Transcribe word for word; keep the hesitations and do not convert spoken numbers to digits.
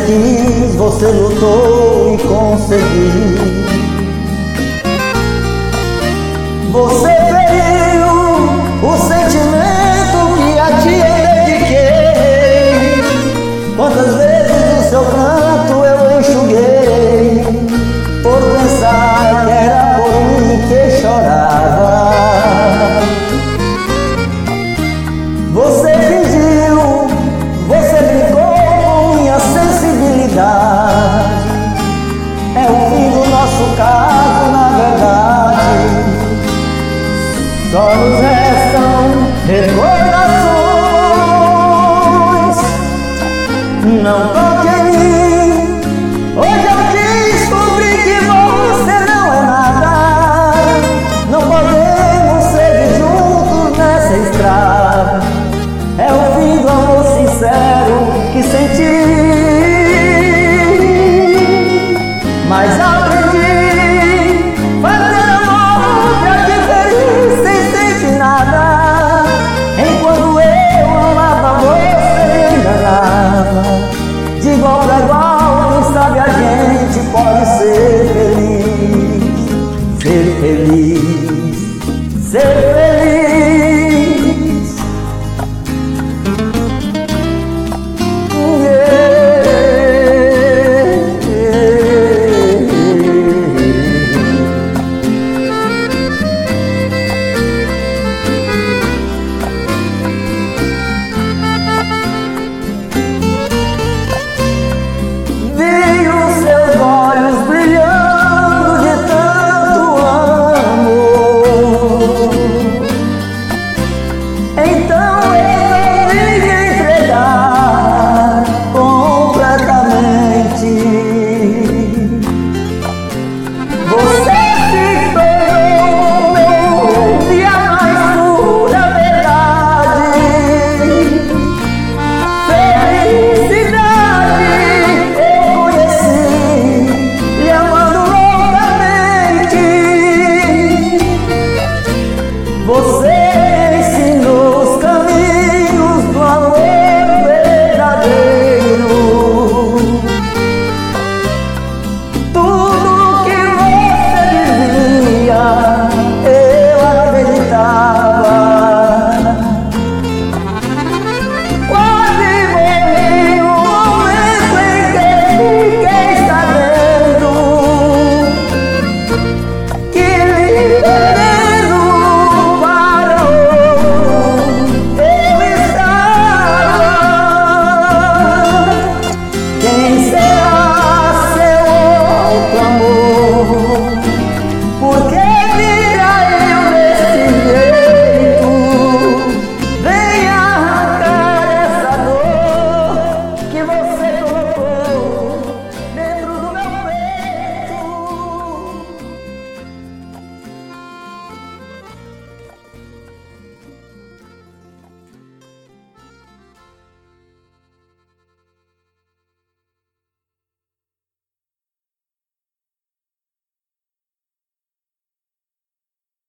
quis, você lutou e conseguiu. Você feriu o sentimento que a ti eu dediquei. Quantas vezes o seu pranto eu enxuguei, por pensar que era por mim que chorava. Você fingiu, você brincou com minha sensibilidade. É o fim do nosso caso, na verdade. Só nos restam recordações. Não